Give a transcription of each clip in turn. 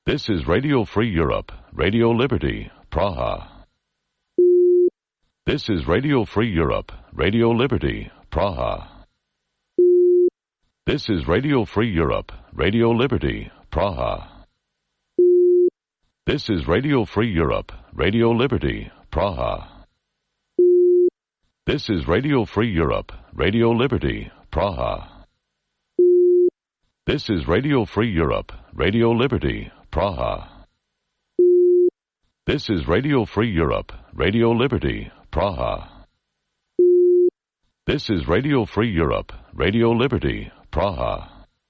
This is Radio Free Europe, Radio Liberty, Praha. This is Radio Free Europe, Radio Liberty, Praha. This is Radio Free Europe, Radio Liberty, Praha. This is Radio Free Europe, Radio Liberty, Praha. This is Radio Free Europe, Radio Liberty, Praha. This is Radio Free Europe, Radio Liberty, Praha. This is Radio Free Europe, Radio Liberty, Praha. This is Radio Free Europe, Radio Liberty, Praha.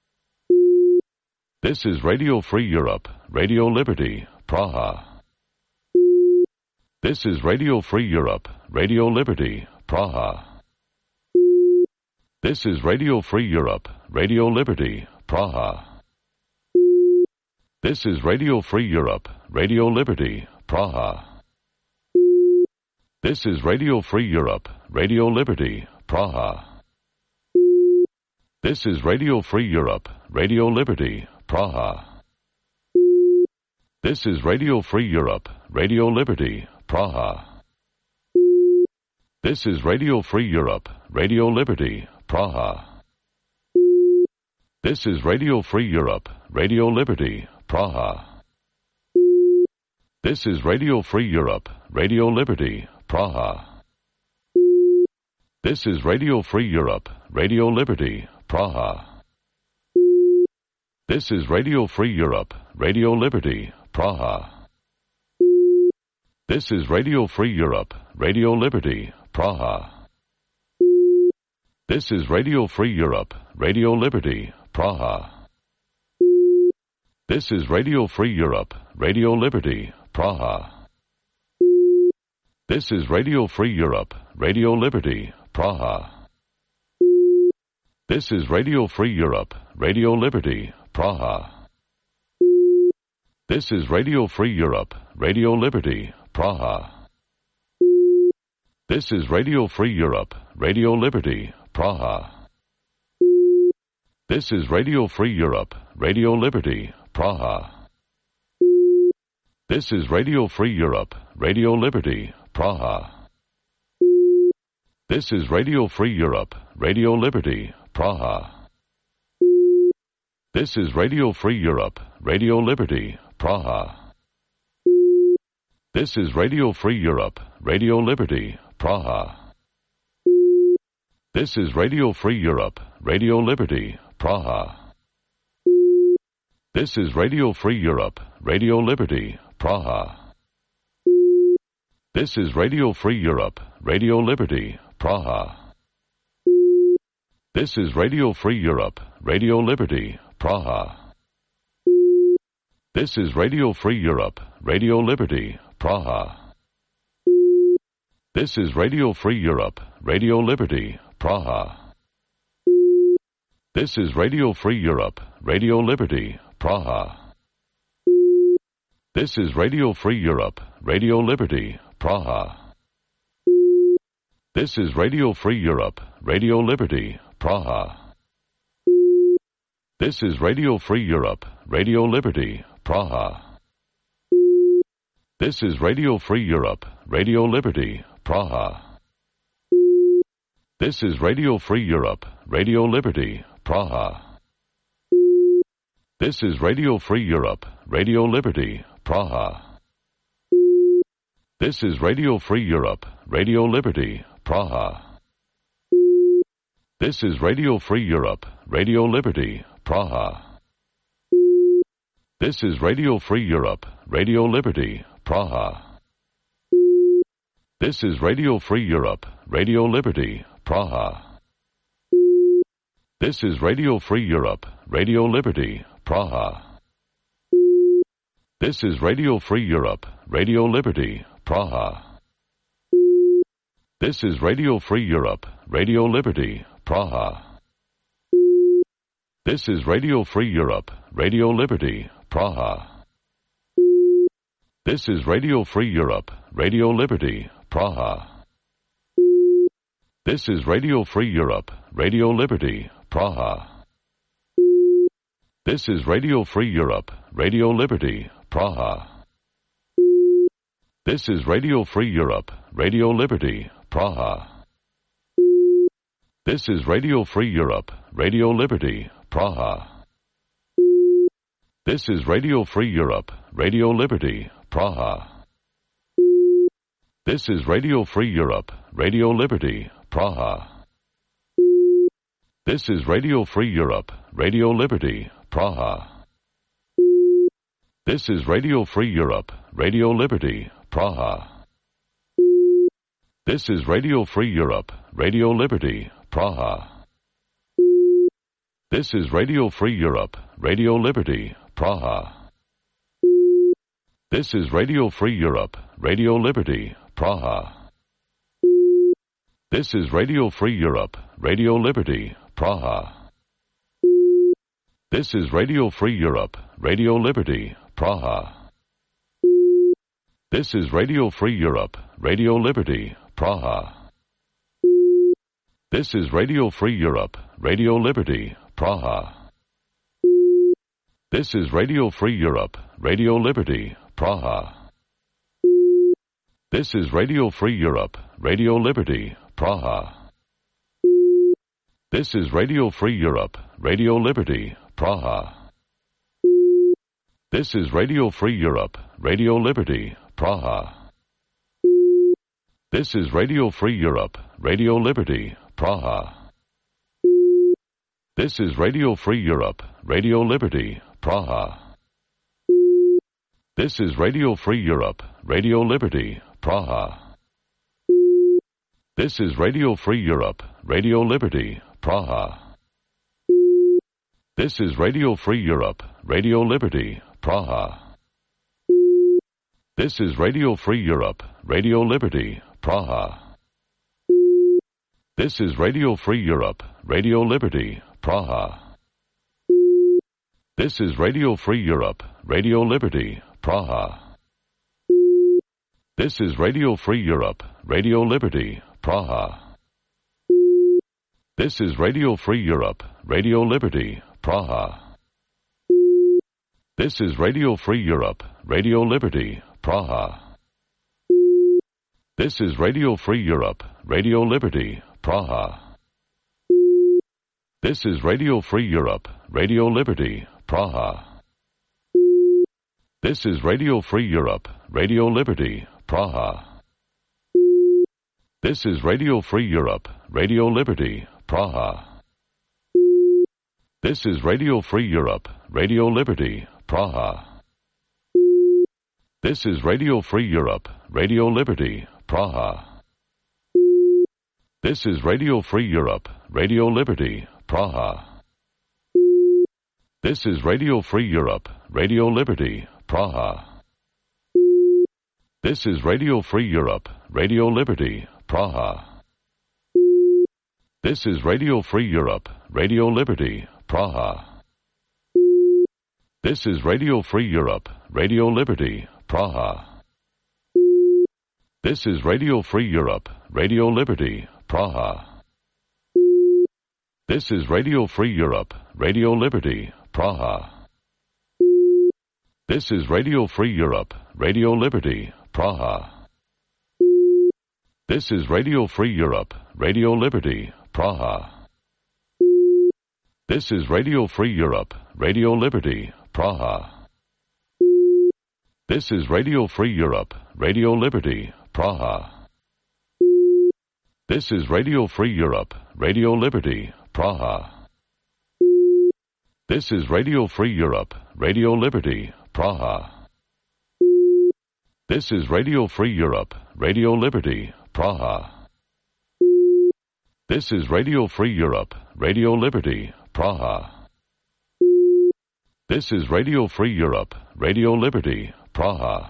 This is Radio Free Europe, Radio Liberty, Praha. This is Radio Free Europe, Radio Liberty, Praha. This is Radio Free Europe, Radio Liberty, Praha. This is Radio Free Europe, Radio Liberty, Praha. This is Radio Free Europe, Radio Liberty, Praha. This is Radio Free Europe, Radio Liberty, Praha. This is Radio Free Europe, Radio Liberty, Praha. This is Radio Free Europe, Radio Liberty, Praha. This is Radio Free Europe, Radio Liberty, Praha. This is Radio Free Europe, Radio Liberty, Praha. This is Radio Free Europe, Radio Liberty, Praha. This is Radio Free Europe, Radio Liberty, Praha. This is Radio Free Europe, Radio Liberty, Praha. This is Radio Free Europe, Radio Liberty, Praha. This is Radio Free Europe, Radio Liberty, Praha. This is Radio Free Europe, Radio Liberty, Praha. This is Radio Free Europe, Radio Liberty, Praha. This is Radio Free Europe, Radio Liberty, Praha. This is Radio Free Europe, Radio Liberty, Praha. This is Radio Free Europe, Radio Liberty, Praha. This is Radio Free Europe, Radio Liberty, Praha. This is Radio Free Europe, Radio Liberty, Praha. This is Radio Free Europe, Radio Liberty, Praha. This is Radio Free Europe, Radio Liberty, Praha. This is Radio Free Europe, Radio Liberty, Praha. This is Radio Free Europe, Radio Liberty, Praha. This is Radio Free Europe, Radio Liberty, Praha. This is Radio Free Europe, Radio Liberty, Praha. This is Radio Free Europe, Radio Liberty, Praha. This is Radio Free Europe, Radio Liberty, Praha. This is Radio Free Europe, Radio Liberty, Praha. This is Radio Free Europe, Radio Liberty, Praha. This is Radio Free Europe, Radio Liberty, Praha. This is Radio Free Europe, Radio Liberty, Praha. This is Radio Free Europe, Radio Liberty, Praha. This is Radio Free Europe, Radio Liberty, Praha. This is Radio Free Europe, Radio Liberty, Praha. This is Radio Free Europe, Radio Liberty, Praha. This is Radio Free Europe, Radio Liberty, Praha. This is Radio Free Europe, Radio Liberty, Praha. This is Radio Free Europe, Radio Liberty, Praha. This is Radio Free Europe, Radio Liberty, Praha. This is Radio Free Europe, Radio Liberty, Praha. This is Radio Free Europe, Radio Liberty, Praha. This is Radio Free Europe, Radio Liberty, Praha. This is Radio Free Europe, Radio Liberty, Praha. This is Radio Free Europe, Radio Liberty, Praha. This is Radio Free Europe, Radio Liberty, Praha. This is Radio Free Europe, Radio Liberty, Praha. This is Radio Free Europe, Radio Liberty, Praha. This is Radio Free Europe, Radio Liberty, Praha. This is Radio Free Europe, Radio Liberty, Praha. This is Radio Free Europe, Radio Liberty, Praha. This is Radio Free Europe, Radio Liberty, Praha. This is Radio Free Europe, Radio Liberty, Praha. This is Radio Free Europe, Radio Liberty, Praha. This is Radio Free Europe, Radio Liberty, Praha. This is Radio Free Europe, Radio Liberty, Praha. This is Radio Free Europe, Radio Liberty, Praha. This is Radio Free Europe, Radio Liberty, Praha. This is Radio Free Europe, Radio Liberty, Praha. This is Radio Free Europe, Radio Liberty, Praha. This is Radio Free Europe, Radio Liberty, Praha. This is Radio Free Europe, Radio Liberty, Praha. This is Radio Free Europe, Radio Liberty, Praha. This is Radio Free Europe, Radio Liberty, Praha. This is Radio Free Europe, Radio Liberty, Praha. This is Radio Free Europe, Radio Liberty, Praha. This is Radio Free Europe, Radio Liberty, Praha. This is Radio Free Europe, Radio Liberty, Praha. This is Radio Free Europe, Radio Liberty, Praha. This is Radio Free Europe, Radio Liberty, Praha. This is Radio Free Europe, Radio Liberty, Praha. This is Radio Free Europe, Radio Liberty, Praha. This is Radio Free Europe, Radio Liberty, Praha. This is Radio Free Europe, Radio Liberty, Praha. This is Radio Free Europe, Radio Liberty, Praha. This is Radio Free Europe, Radio Liberty, Praha. This is Radio Free Europe, Radio Liberty, Praha. This is Radio Free Europe, Radio Liberty, Praha. This is Radio Free Europe, Radio Liberty, Praha. This is Radio Free Europe, Radio Liberty, Praha. This is Radio Free Europe, Radio Liberty, Praha. This is Radio Free Europe, Radio Liberty, Praha. This is Radio Free Europe, Radio Liberty, Praha. This is Radio Free Europe, Radio Liberty, Praha. This is Radio Free Europe, Radio Liberty, Praha. This is Radio Free Europe, Radio Liberty, Praha. This is Radio Free Europe, Radio Liberty, Praha. This is Radio Free Europe, Radio Liberty, Praha. This is Radio Free Europe, Radio Liberty, Praha. This is Radio Free Europe, Radio Liberty, Praha. This is Radio Free Europe, Radio Liberty, Praha. This is Radio Free Europe, Radio Liberty, Praha. This is Radio Free Europe, Radio Liberty, Praha. This is Radio Free Europe, Radio Liberty, Praha. This is Radio Free Europe, Radio Liberty, Praha. This is Radio Free Europe, Radio Liberty, Praha.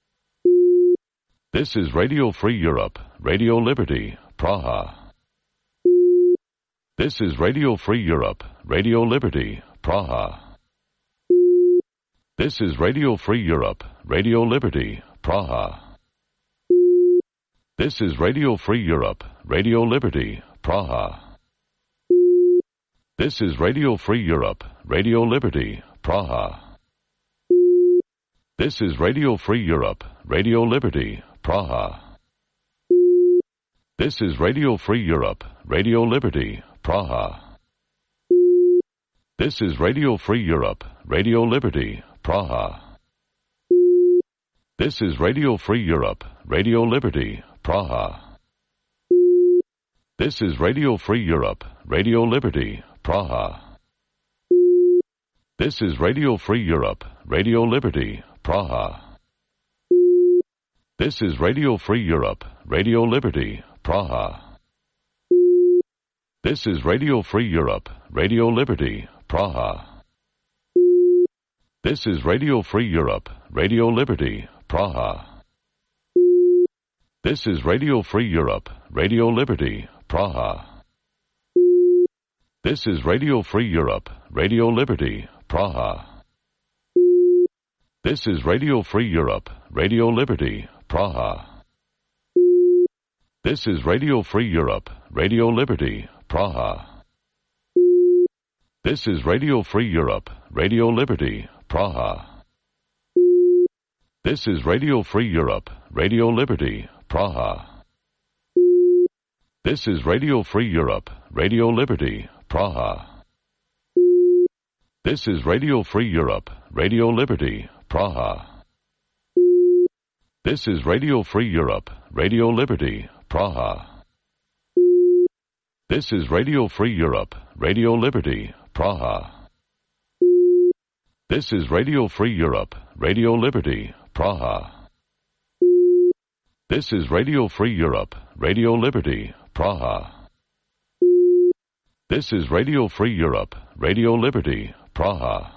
This is Radio Free Europe, Radio Liberty, Praha. This is Radio Free Europe, Radio Liberty, Praha. This is Radio Free Europe, Radio Liberty, Praha. This is Radio Free Europe, Radio Liberty, Praha. This is Radio Free Europe, Radio Liberty, Praha. This is Radio Free Europe, Radio Liberty, Praha. This is Radio Free Europe, Radio Liberty, Praha. This is Radio Free Europe, Radio Liberty, Praha. This is Radio Free Europe, Radio Liberty, Praha. This is Radio Free Europe, Radio Liberty, Praha. This is Radio Free Europe, Radio Liberty, Praha. This is Radio Free Europe, Radio Liberty, Praha. This is Radio Free Europe, Radio Liberty, Praha. This is Radio Free Europe, Radio Liberty, Praha. This is Radio Free Europe, Radio Liberty, Praha. This is Radio Free Europe, Radio Liberty, Praha. This is Radio Free Europe, Radio Liberty, Praha. This is Radio Free Europe, Radio Liberty, Praha. This is Radio Free Europe, Radio Liberty, Praha. This is Radio Free Europe, Radio Liberty, Praha. This is Radio Free Europe, Radio Liberty, Praha. This is Radio Free Europe, Radio Liberty, Praha. This is Radio Free Europe, Radio Liberty, Praha. This is Radio Free Europe, Radio Liberty, Praha. This is Radio Free Europe, Radio Liberty, Praha. This is Radio Free Europe, Radio Liberty, Praha. This is Radio Free Europe, Radio Liberty, Praha.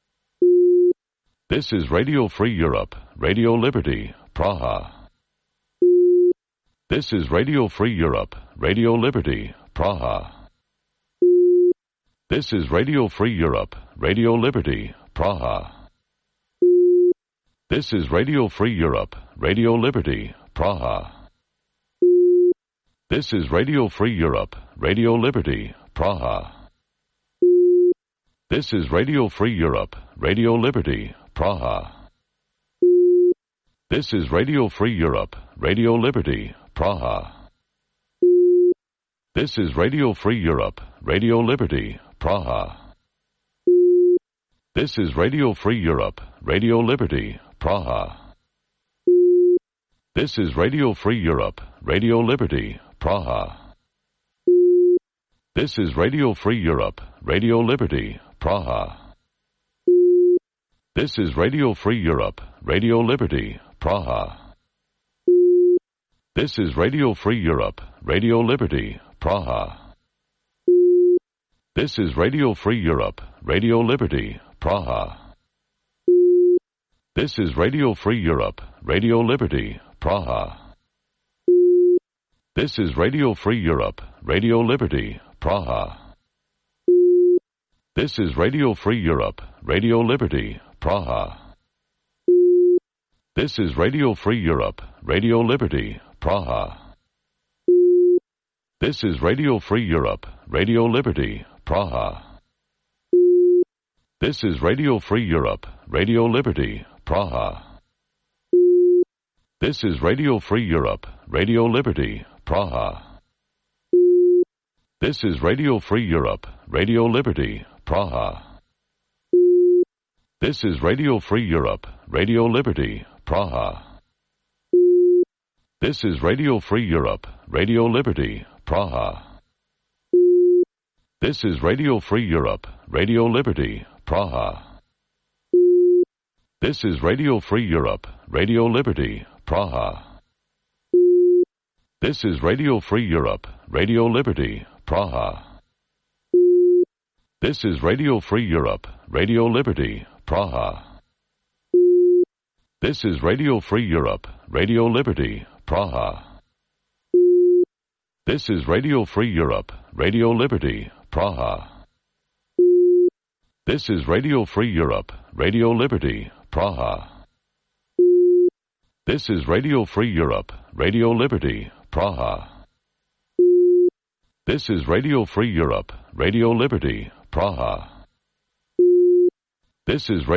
This is Radio Free Europe, Radio Liberty, Praha. This is Radio Free Europe, Radio Liberty, Praha. This is Radio Free Europe, Radio Liberty, Praha. This is Radio Free Europe, Radio Liberty, Praha. This is Radio Free Europe, Radio Liberty, Praha. This is Radio Free Europe, Radio Liberty, Praha. This is Radio Free Europe, Radio Liberty, Praha. This is Radio Free Europe, Radio Liberty, Praha. This is Radio Free Europe, Radio Liberty, Praha. This is Radio Free Europe, Radio Liberty, Praha. This is Radio Free Europe, Radio Liberty, Praha. This is Radio Free Europe, Radio Liberty, Praha. This is Radio Free Europe, Radio Liberty, Praha. This is Radio Free Europe, Radio Liberty, Praha. This is Radio Free Europe, Radio Liberty, Praha. This is Radio Free Europe, Radio Liberty, Praha. This is Radio Free Europe, Radio Liberty, Praha. This is Radio Free Europe, Radio Liberty, Praha. This is Radio Free Europe, Radio Liberty, Praha. This is Radio Free Europe, Radio Liberty, Praha. This is Radio Free Europe, Radio Liberty, Praha. This is Radio Free Europe, Radio Liberty, Praha. This is Radio Free Europe, Radio Liberty, Praha. This is Radio Free Europe, Radio Liberty, Praha. This is Radio Free Europe, Radio Liberty, Praha. This is Radio Free Europe, Radio Liberty, Praha. This is Radio Free Europe, Radio Liberty, Praha. This is Radio Free Europe, Radio Liberty, Praha. This is Radio Free Europe, Radio Liberty, Praha. This is Radio Free Europe, Radio Liberty, Praha. This is Radio Free Europe, Radio Liberty, Praha. This is Radio Free Europe, Radio Liberty, Praha. This is Radio Free Europe, Radio Liberty, Praha. This is